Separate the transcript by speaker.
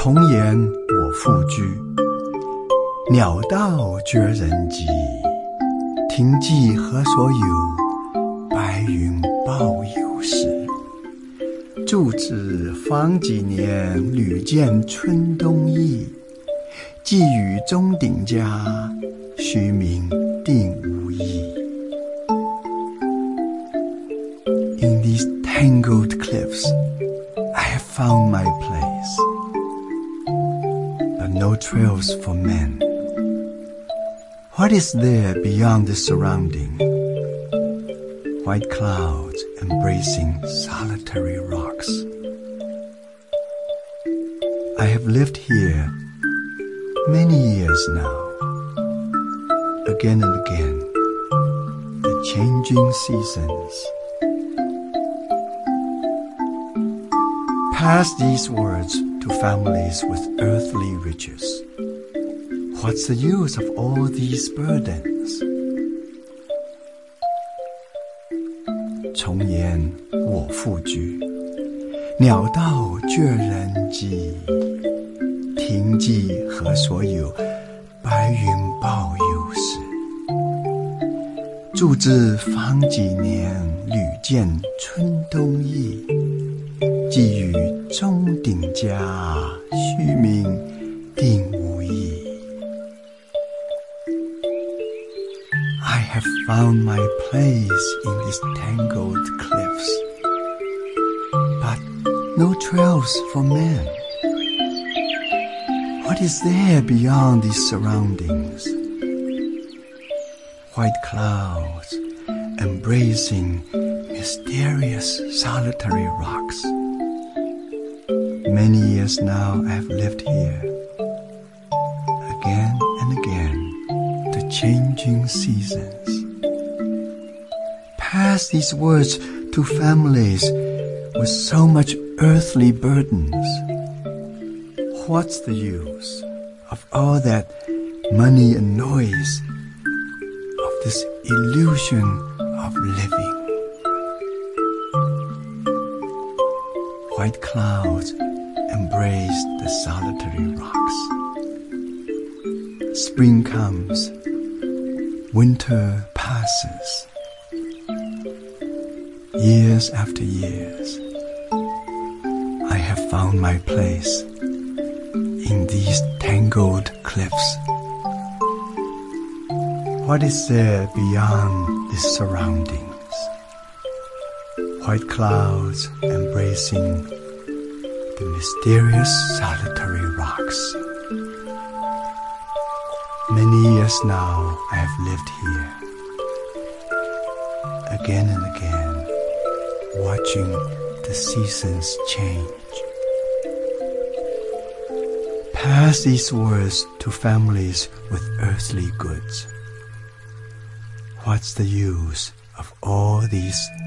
Speaker 1: 重言我复居，鸟道绝人迹。听寄何所有？白云报有时。住至方几年，屡见春冬意。寄语钟鼎家，虚名定无益。In these tangled cliffs, I have found my place, but no trails for men. What is there beyond the surrounding? White clouds embracing solitary rocks. I have lived here many years now. Again and again, the changing seasons. Pass these words to families with earthly riches. What's the use of all these burdens? 重言我复居，鸟道绝人迹。听寄何所有？白云报有时。住至方几年，屡见春冬意。寄语钟鼎家，虚名定无益。I have found my place in these tangled cliffs, but no trails for men. What is there beyond these surroundings? White clouds embracing mysterious solitary rocks. Many years now I have lived here. Again and again, the changing seasons. Pass these words to families with so much earthly burdens. What's the use of all that money and noise, of this illusion of living? White clouds embrace the solitary rocks. Spring comes, winter passes. Years after years, I have found my place in these tangled cliffs. What is there beyond the surroundings? White clouds embracing the mysterious solitary rocks. Many years now I have lived here. Again and again, watching the seasons change. Pass these words to families with earthly goods. What's the use of all these